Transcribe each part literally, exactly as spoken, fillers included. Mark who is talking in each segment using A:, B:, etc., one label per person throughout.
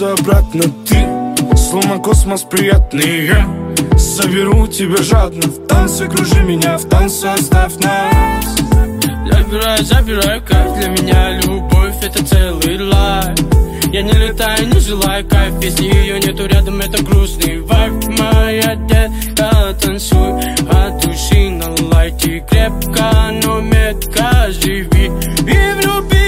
A: вернуться обратно. Ты, словно космос приятный, я соберу тебя жадно. В танце кружи меня, в танце оставь нас.
B: Забирай, забирай кайф, для меня любовь это целый лайф. Я не летаю, не желаю кайф, если ее нету рядом, это грустный вайб. Моя детка, танцуй от души, налейте крепко, но метко живи и влюби.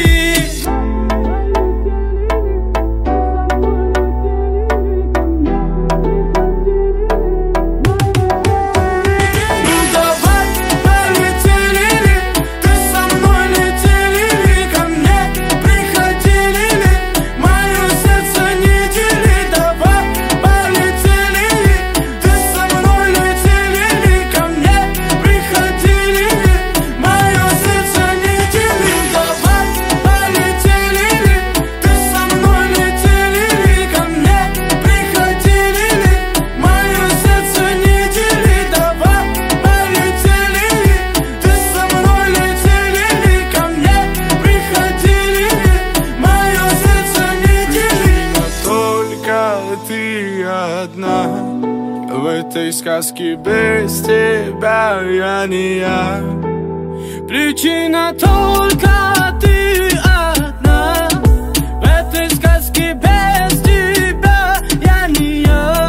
A: Ты одна в этой сказке, без тебя я не я.
B: Причина только ты одна в этой сказке, без тебя я не я.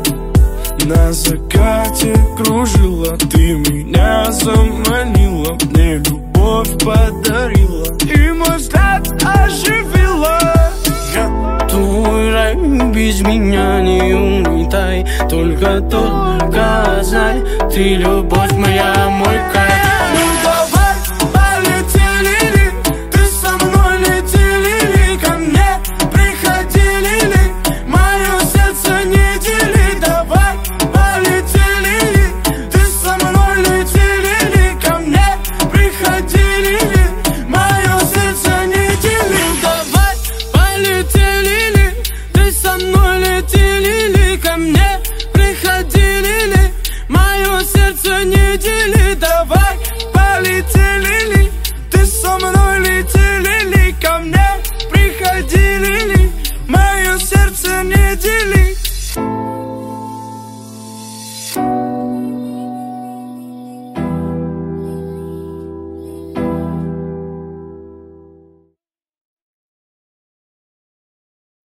A: На закате кружила, ты меня заманила, мне любовь подарила и мой взгляд оживила.
B: Твой рай без меня не улетай, только, только знай, ты любовь моя, мой кайф.
A: Ну давай, полетели ли, ты со мной летели ли, ко мне приходили ли, мое сердце не дели. Давай, полетели ли, ты со мной летели ли, ко мне приходили ли, мое сердце не дели.
B: Давай, полетели ли, ты со мной летели ли, ко мне приходили ли, мое сердце не дели.
A: Давай, полетели ли, ты со мной летели ли, ко мне приходили ли, мое сердце не дели.